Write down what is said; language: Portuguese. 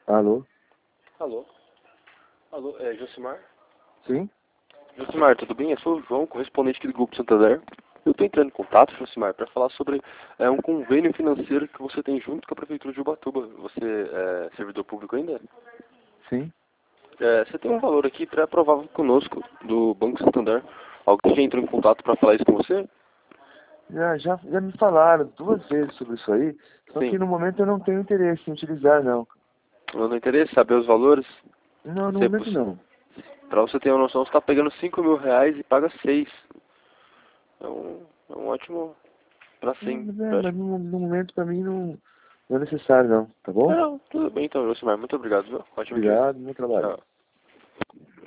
Alô? Alô? Alô, é Josimar? Sim? Josimar, tudo bem? Eu sou o João, correspondente aqui do Grupo Santander. Eu estou entrando em contato, Josimar, para falar sobre um convênio financeiro que você tem junto com a Prefeitura de Ubatuba. Você é servidor público ainda? Sim? Você tem um valor aqui pré-aprovável conosco, do Banco Santander. Alguém já entrou em contato para falar isso com você? Já me falaram 2 vezes sobre isso aí, só que Sim. no momento eu não tenho interesse em utilizar, não. Não tem interesse em saber os valores? Não, no momento não. Para você ter uma noção, você está pegando R$ 5.000 e paga 6. É um ótimo para sim. Mas no momento pra mim não é necessário, não. Tá bom? Não, tudo bem então, Josimar. Muito obrigado, viu? Ótimo dia. Obrigado, bom trabalho. Tchau.